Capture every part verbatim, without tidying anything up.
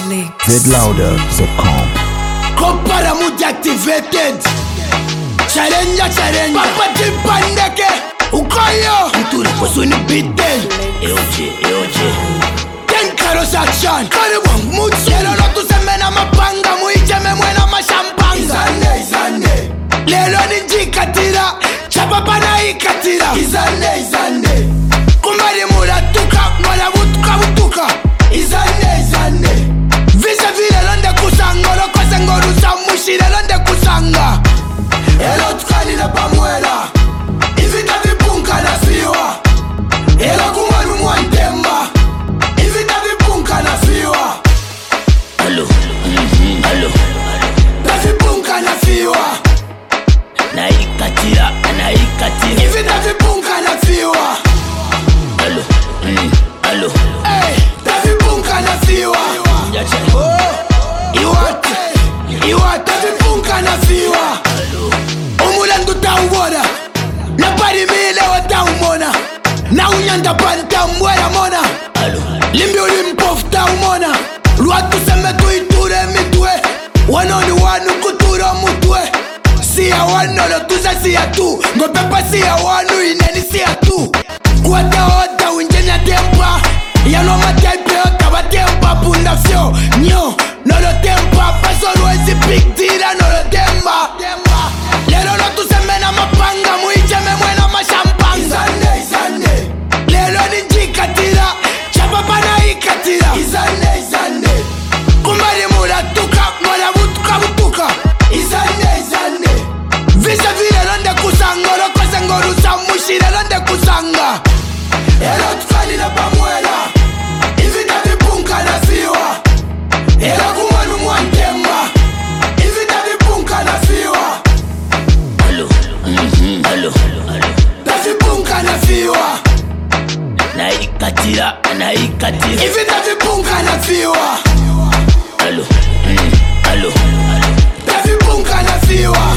zed louder dot com. Compara mood activated. Challenge, challenge. Papa Timpandeke. Ukoyo. Mturi posuni bitel. Eoje, eoje. Ten caros action. Karibong mood. Lelo no tu semena mapanga. Muiche me muena mashampanga. Izane, izane. Lelo ni jikatira. Chapapa na ikatira. Izane, izane. Kumbari mura tuka. Mwala butuka butuka. Izane, izane. Visa vile londe kusanga. Lokose ngorusa mushire londe kusanga. Elo tukani na pamuela. Ivita vipunka na fiwa. Elo kumanu mwandemba. Ivita vipunka na fiwa. Alo, mhm, alo. Na vipunka na fiwa. Na ikatira, na ikatira. Ivita vipunka na fiwa. Alo, mhm, alo. Hey, na vipunka na fiwa. Oh, iwat, iwat, na vipunka na fiwa. Umulandu tauwona. Na pari mile wa taumona. Na unyanda pan taumwera mona. Limbi ulimpof taumona. Luatu seme tuiture mitwe. Wanoni wanu kutura mutwe. Siya wano lo tuza siya tu. Ngopepa siya wanu ineni siya tu. Kwata ota unjenya tempa. Yano mataipe ota wa tempa punda fyo. Nyo, nolo tempa. Paso luezi big tira nolo tempa. Lelo no tu semena mapanga. Muiche me muena mashampanga. Izane, izane. Lelo ni jikatira. Chapapa na ikatira. Izane, izane. Kumbari mura tuka. Mwala butuka butuka. Izane, izane. Visa vile londe kusanga. Lokose ngorusa mushire londe kusanga. Elo tukani na pamuela. Ivita vipunka na fiwa. Elo kumanu mwandemba. Ivita vipunka na fiwa. Alo, mhm, alo. Na vipunka na fiwa. Na ikatira, na ikatira. Ivita vipunka na fiwa. Alo, mhm, alo. Na vipunka na fiwa.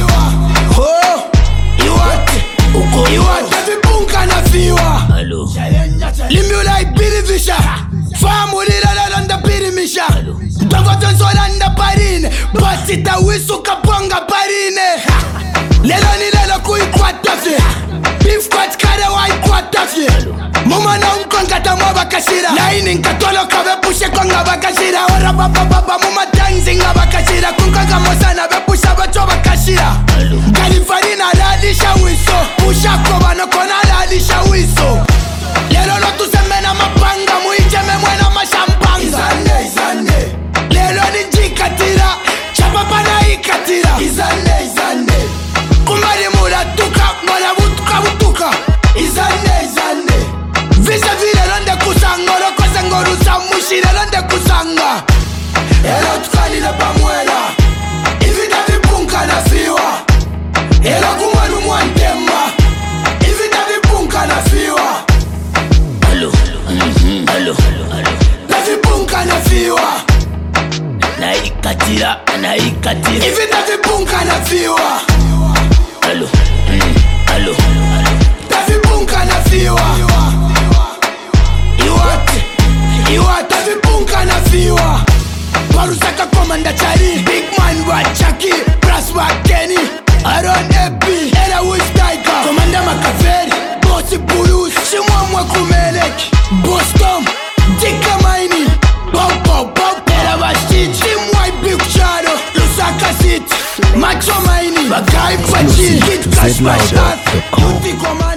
Oh, iwat, uko iwat. Na vipunka na fiwa. Alo. Limula ipirivisha. Famu lila lalanda pirimisha. Dogo tonsola nda parine. Basita wisu kapanga parine. Lelo ni lelo kuikwata fye. Beef kwat kare wa ikwata fye. Muma na umkonkata mwa bakashira. Laini nkatolo kabe pushe konga bakashira. Ora baba baba muma tanzi nga bakashira. Kunkaga mosana be pusha bacho bakashira. Kalifarina lalisha wiso. Pusha koba no kona lalisha wiso. Lelo no tu semena mapanga. Muiche me muena mashampanga. Izane, izane. Lelo ni jikatira. Chapapa na ikatira. Izane, izane. Kumbari mura tuka. Mwala butuka butuka. Izane, izane. Visa vile londe kusanga. Lokose ngorusa mushire londe kusanga. Elo tukani na pamuela. Ivita vipunka na fiwa. Elo kumanu mwandemba. Ivita vipunka na fiwa. Alo, mhm, alo. Na vipunka na fiwa. Na ikatira, na ikatira. Ivita vipunka na fiwa. Alo, mhm, alo. Na vipunka na fiwa. Iwat, iwat. Na vipunka na fiwa. Parusaka komanda chari. Big man wa chaki. Brass wa Kenny. Aaron Epi. Era wish tiger. Komanda Makaveri. Bossi Bulus. Shimwamwe kumeleki. Bostom. Dika maini. Bow bow bow. Era bashit. Shimwai big charo. Lusaka city. Macho maini. Bagai pachi. Kid cash my dad.